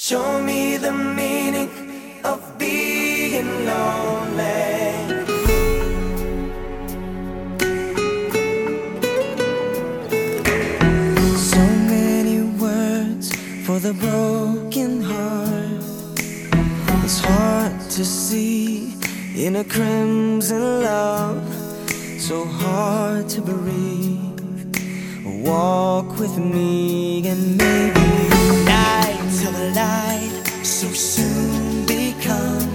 Show me the meaning of being lonely. So many words for the broken heart. It's hard to see in a crimson love, so hard to breathe. Walk with me and maybe night till the light so soon become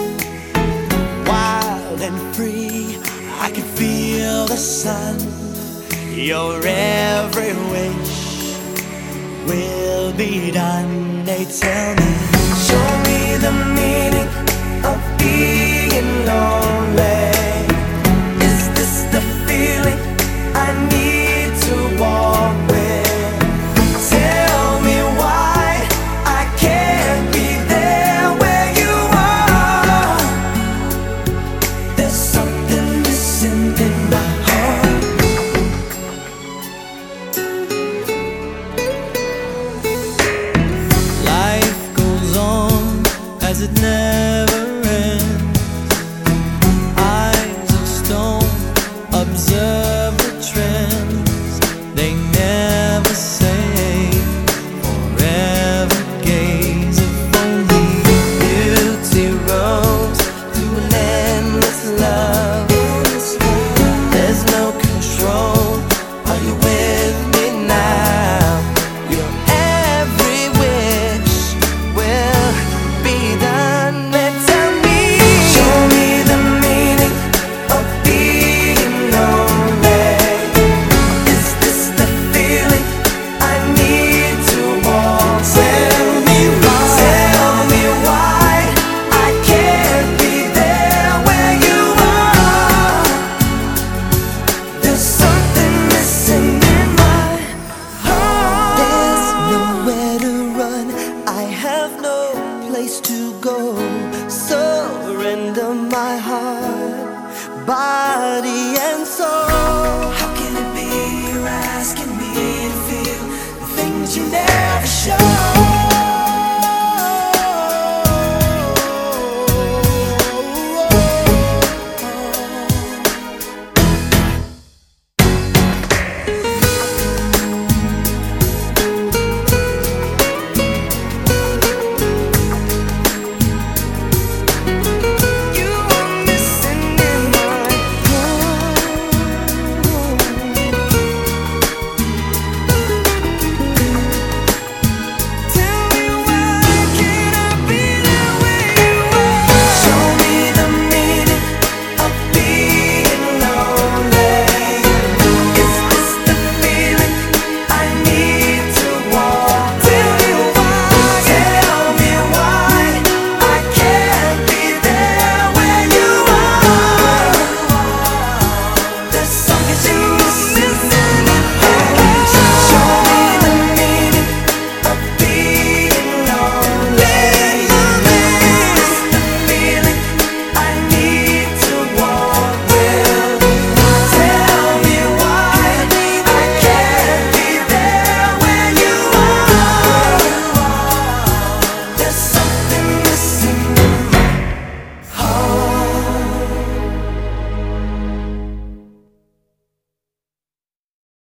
wild and free. I can feel the sun. Your every wish will be done. They tell me, show me the meaning of being lonely. Is this the feeling I need to walk with? Tell me why I can't be there where you are. There's something missing in my heart. Life goes on as it never ends. Eyes of stone observe the trends. They never say forever gaze. If only beauty rose to an endless love. There's no control. Are you with me now? Your every wish will be done. Tell me, show me the meaning of being lonely. Is this the feeling I need to walk? Tell me why I can't be there where you are. There's something missing in my heart. There's nowhere to run. I have no place to go. Surrender my heart. Bye.